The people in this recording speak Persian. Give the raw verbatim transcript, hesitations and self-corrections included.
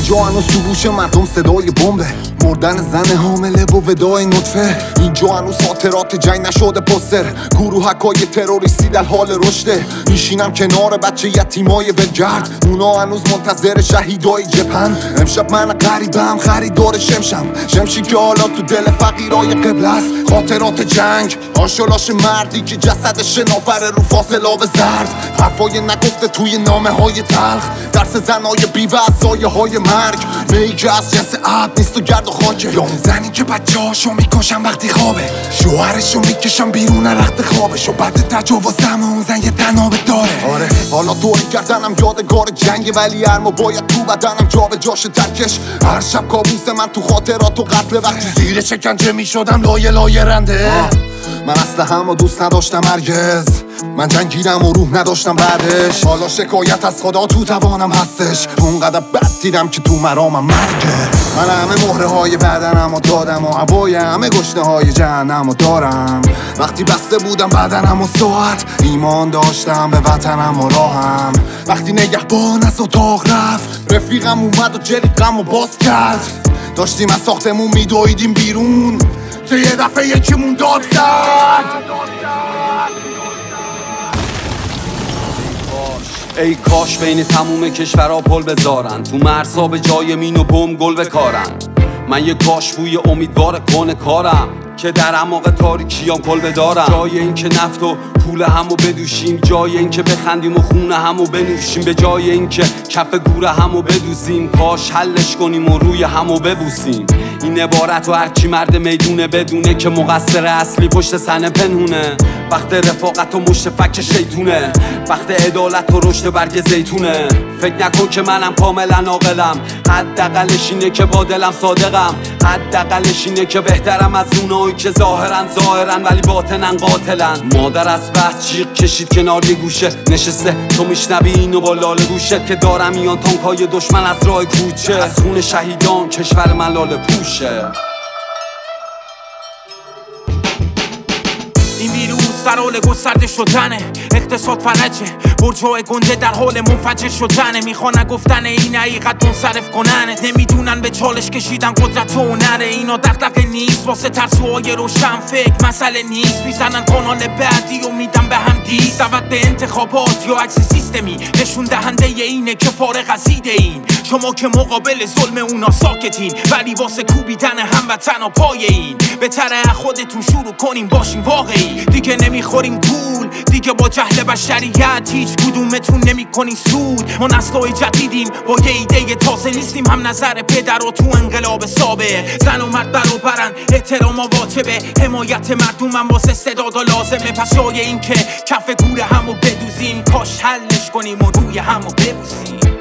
اینجا هنوز تو گوش مردم صدای بمبه، مردن زن حامله و ودای نطفه. اینجا هنوز خاطرات جنگ نشده پوستر، گروه هکای تروریستی در حال رشده. میشینم کنار بچه یتیمای ولگرد، اونا هنوز منتظر شهیدای جبهن. امشب من غریبم خریدار شمشم، شمشی که حالا تو دل فقیرای قبله است. خاطرات جنگ، آشولاش مردی که جسدش نافره رو فاصله زرد. حرفای نگفته توی نامه های تلخ، درس زنای بیوه از سایه های مرگ. میگه که از جنس عب نیست و گرد و خاکه، یا اون زنی که بچه هاشو میکشن وقتی خوابه، شوهرشو میکشن بیرون رخت خوابش و بعد تجاوزم اون زن یه تنابه داره. آره حالا دوری کردنم یادگار جنگه، ولی ارما باید تو بدنم جا به جاش ترکش. هر شب کابوس من تو خاطرات و قتل، وقتی زیر شکنجه میشدم لایه لایه رنده. من اصلا همو دوست نداشتم هرگز، من جنگیدم و روح نداشتم بعدش. حالا شکایت از خدا تو توانم هستش، اونقدر بد دیدم که تو مرامم مرگه. من همه مهره های بدنم و دادم و هوای همه گشنه های جهنم و دارم. وقتی بسته بودم بدنم و ساعت، ایمان داشتم به وطنم و راهم. وقتی نگهبان از اتاق رفت، رفیقم اومد و جریقم و باز کرد. داشتیم از ساختمون میدویدیم بیرون که یه دفعه یکیمون داد زد. ای کاش بین تموم کشورها پل بذارن، تو مرزها به جای مین و بم گل بکارن. من یه کاش بوی امیدوار کن کارم که در اعماق تاریکیام پل بدارم. جای این که نفت و پول همو بدوشیم، جای این که بخندیم و خونه همو بنوشیم، به جای این که کف گوره همو بدوزیم، کاش حلش کنیم و روی همو ببوسیم. این عبارت و هر کی مرد میدونه بدونه که مقصر اصلی پشت صحنه پنهونه. وقت رفاقت و مشت فک شیطونه، وقت عدالت و رشد برگ زیتونه. فکر نکن که منم کاملا عاقلم، حداقلش اینه که با دلم صادقم. حداقلش اینه که بهترم از اونایی که ظاهرن ظاهرن ولی باطنن قاتلن. مادر از بحث جیغ کشید کنار یه گوشه نشسته، تو میشنوی اینو با لاله گوشت که دارم میان تانکای دشمن از راه کوچه. از خون شهیدان کشور من لاله پوشه. این ویروس در حال گسترده شدنه، اقتصاد فلجه، برجای گنده در حال منفجر شدنه. میخوان نگفتن این حقیقت منصرف کننه، نمیدونن به چالش کشیدن قدرت و هنره. اینا دغدغه نیست واسه ترسوهای روشن فکر، مسئله نیست میزنن کانال بعدی و میدن به هم دیست. دعوت به انتخابات یا عکس سیستمی نشون دهنده اینه که فارغ از ایده این. شما که مقابل ظلم اونا ساکتین، ولی واسه کوبیدن هموطن و پای این بهتره خودتون شروع کنیم باشین واقعی. دیگه نمیخوریم گول، دیگه با جهل بشریت هیچ کدومتون نمیکنین سود. ما نسل‌های جدیدیم با یه ایده تازه، نیستیم هم نظر پدر و تو انقلاب سابق. زن و مرد برابرن، احترام واجبه، حمایت مردمم واسه استعدادا لازمه. پس جای این که کف گور همو بدوزیم، کاش حلش کنیم و روی همو ببوسیم.